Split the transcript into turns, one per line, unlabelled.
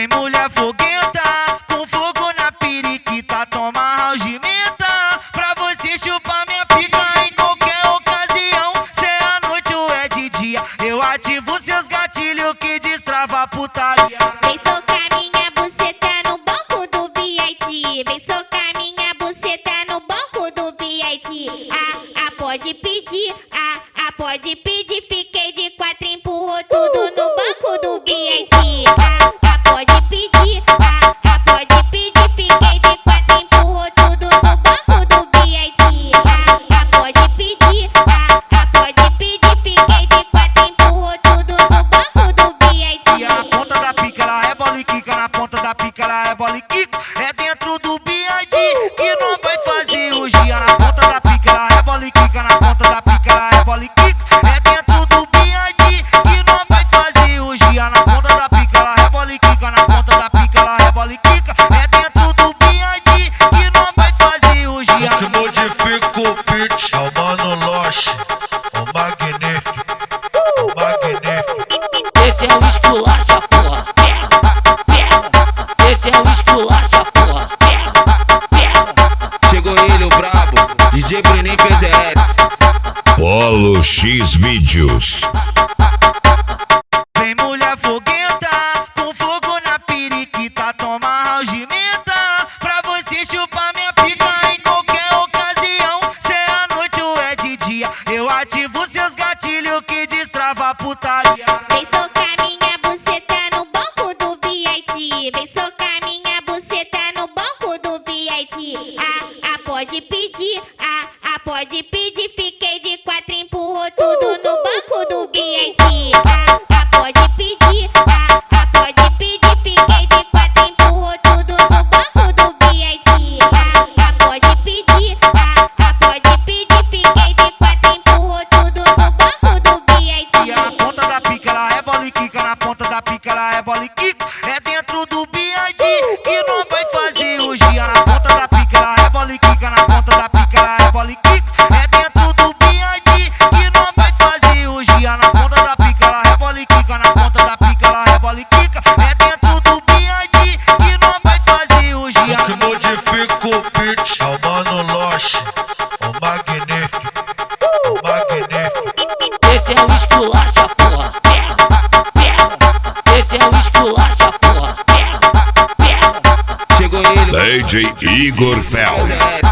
Vem mulher foguenta, com fogo na periquita, toma algimenta, pra você chupar minha pica em qualquer ocasião. Se é à noite ou é de dia, eu ativo seus gatilhos que destrava a putaria.
Vem socar minha buceta no banco do BIT. Vem socar minha buceta no banco do BIT. Pode pedir, pode pedir. Fiquei de quatro, empurrou tudo no banco do BIT. Pode pedir, pode pedir. Fiquei de quatro, empurrou tudo no banco do BIT. Pode pedir, pode pedir. Fiquei de quatro, empurrou tudo no banco do BIT.
E na ponta da pica ela é bola e quica, na ponta da pica ela é bola e quica. É dentro do BIT que não vai fazer o dia. Na ponta da pica ela é bola e quica, na ponta da pica ela é bola e quica. É dentro do BIT que não vai fazer o dia. Na ponta da pica ela é bola e quica, na ponta da pica ela é bola e quica. É dentro do BIT que não vai fazer o dia.
O que modifica o pitch é o Mano Loche, o magnífico, o magnífico.
Esse é o esculacha, porra. Esse é o esculacha, porra.
Chegou ele, o brabo, DJ Brenin PZS.
Polo X Vídeos.
Vem mulher foguenta, com fogo na periquita, toma algimenta, pra você chupar minha pica em qualquer ocasião. Se é à noite ou é de dia, eu ativo seus gatilhos que destrava a putaria.
Vem socar minha buceta no banco do BIT. Vem socar minha buceta no banco do BIT. Pode pedir, pode pedir. Fiquei de quatro, empurrou tudo no banco do BIT. Pode pedir, pode pedir. Fiquei de quatro, empurrou tudo no banco do BIT. Pode pedir, pode pedir. Fiquei de quatro, empurrou tudo no banco do BIT.
E na ponta da pica ela é bola e quica, na ponta da pica ela é bola e quica. É dentro do BIT que não vai fazer o dia. Na ponta da pica ela é bola e quica, na ponta da pica ela é bola e quica. É dentro do BIT que não vai fazer o dia. Na ponta da pica ela é bola e quica, na ponta da pica ela é bola e quica. É dentro do BIT que não vai fazer o dia.
O que modifica o pitch é o Mano Loche, o magnífico, o magnífico.
Esse é o esculacha, porra. Esse é o esculacha, porra.
DJ Igor Fel.